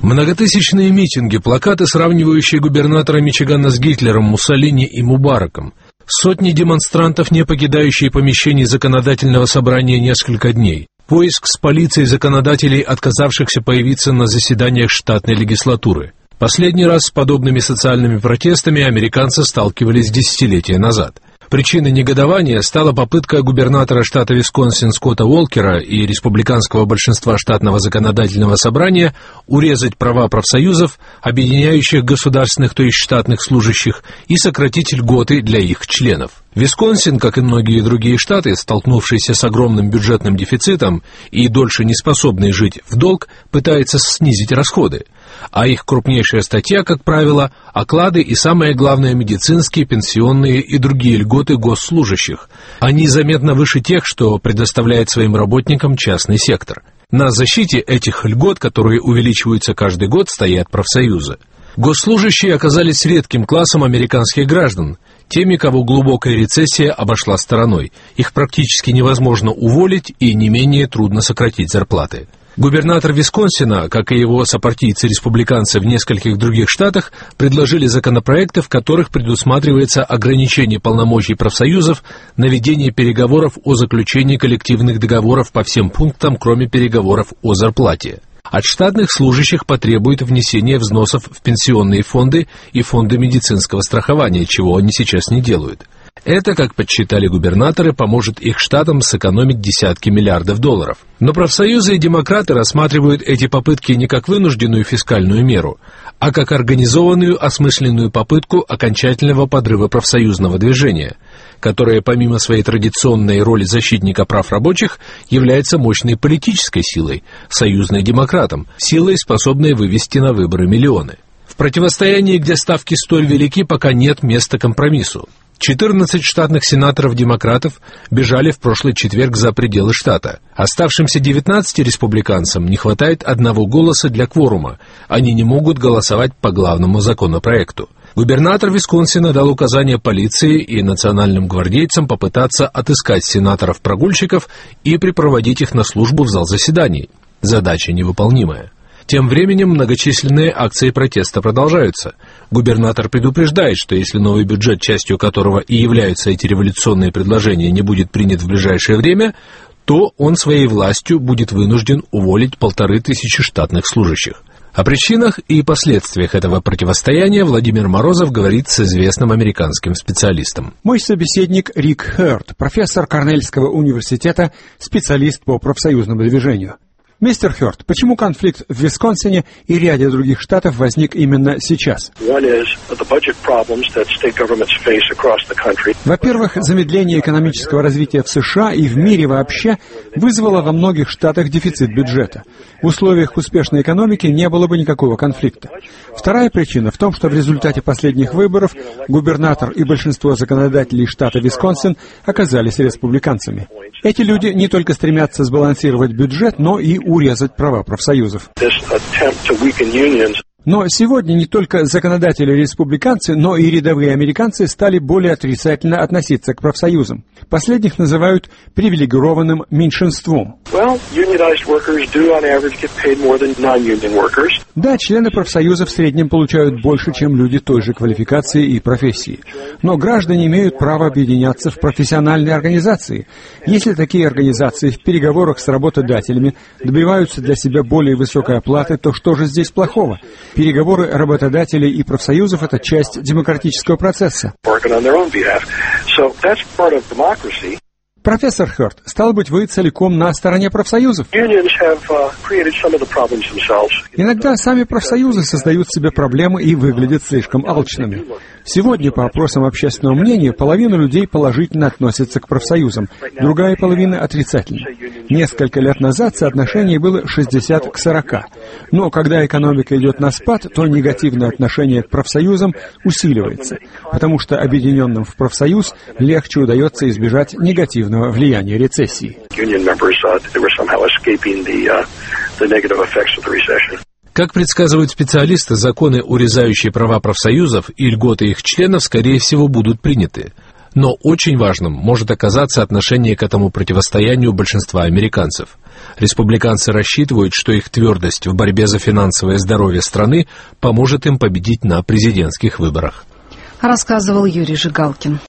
Многотысячные митинги, плакаты, сравнивающие губернатора Мичигана с Гитлером, Муссолини и Мубараком. Сотни демонстрантов, не покидающие помещений законодательного собрания несколько дней. Поиск с полицией законодателей, отказавшихся появиться на заседаниях штатной легислатуры. Последний раз с подобными социальными протестами американцы сталкивались десятилетия назад. Причиной негодования стала попытка губернатора штата Висконсин Скотта Уолкера и республиканского большинства штатного законодательного собрания урезать права профсоюзов, объединяющих государственных, то есть штатных служащих, и сократить льготы для их членов. Висконсин, как и многие другие штаты, столкнувшиеся с огромным бюджетным дефицитом и дольше не способные жить в долг, пытается снизить расходы. А их крупнейшая статья, как правило, оклады и, самое главное, медицинские, пенсионные и другие льготы госслужащих. Они заметно выше тех, что предоставляет своим работникам частный сектор. На защите этих льгот, которые увеличиваются каждый год, стоят профсоюзы. Госслужащие оказались редким классом американских граждан, теми, кого глубокая рецессия обошла стороной. Их практически невозможно уволить и не менее трудно сократить зарплаты. Губернатор Висконсина, как и его сопартийцы-республиканцы в нескольких других штатах, предложили законопроекты, в которых предусматривается ограничение полномочий профсоюзов на ведение переговоров о заключении коллективных договоров по всем пунктам, кроме переговоров о зарплате. От штатных служащих потребует внесения взносов в пенсионные фонды и фонды медицинского страхования, чего они сейчас не делают. Это, как подсчитали губернаторы, поможет их штатам сэкономить десятки миллиардов долларов. Но профсоюзы и демократы рассматривают эти попытки не как вынужденную фискальную меру, а как организованную, осмысленную попытку окончательного подрыва профсоюзного движения, которое, помимо своей традиционной роли защитника прав рабочих, является мощной политической силой, союзной демократам, силой, способной вывести на выборы миллионы. В противостоянии, где ставки столь велики, пока нет места компромиссу. 14 штатных сенаторов-демократов бежали в прошлый четверг за пределы штата. Оставшимся 19 республиканцам не хватает одного голоса для кворума. Они не могут голосовать по главному законопроекту. Губернатор Висконсина дал указание полиции и национальным гвардейцам попытаться отыскать сенаторов-прогульщиков и припроводить их на службу в зал заседаний. Задача невыполнимая. Тем временем многочисленные акции протеста продолжаются. Губернатор предупреждает, что если новый бюджет, частью которого и являются эти революционные предложения, не будет принят в ближайшее время, то он своей властью будет вынужден уволить 1500 штатных служащих. О причинах и последствиях этого противостояния Владимир Морозов говорит с известным американским специалистом. Мой собеседник Рик Хёрд, профессор Корнельского университета, специалист по профсоюзному движению. Мистер Хёрд, почему конфликт в Висконсине и ряде других штатов возник именно сейчас? Во-первых, замедление экономического развития в США и в мире вообще вызвало во многих штатах дефицит бюджета. В условиях успешной экономики не было бы никакого конфликта. Вторая причина в том, что в результате последних выборов губернатор и большинство законодателей штата Висконсин оказались республиканцами. Эти люди не только стремятся сбалансировать бюджет, но и урезать права профсоюзов. Но сегодня не только законодатели-республиканцы, но и рядовые американцы стали более отрицательно относиться к профсоюзам. Последних называют привилегированным меньшинством. Да, члены профсоюза в среднем получают больше, чем люди той же квалификации и профессии. Но граждане имеют право объединяться в профессиональные организации. Если такие организации в переговорах с работодателями добиваются для себя более высокой оплаты, то что же здесь плохого? Переговоры работодателей и профсоюзов – это часть демократического процесса. Профессор Хёрд, стало быть, вы целиком на стороне профсоюзов? Иногда сами профсоюзы создают себе проблемы и выглядят слишком алчными. Сегодня, по опросам общественного мнения, половина людей положительно относится к профсоюзам, другая половина отрицательно. Несколько лет назад соотношение было 60 к 40. Но когда экономика идет на спад, то негативное отношение к профсоюзам усиливается, потому что объединенным в профсоюз легче удается избежать негативного влияния рецессии. Как предсказывают специалисты, законы, урезающие права профсоюзов и льготы их членов, скорее всего, будут приняты. Но очень важным может оказаться отношение к этому противостоянию большинства американцев. Республиканцы рассчитывают, что их твердость в борьбе за финансовое здоровье страны поможет им победить на президентских выборах. Рассказывал Юрий Жигалкин.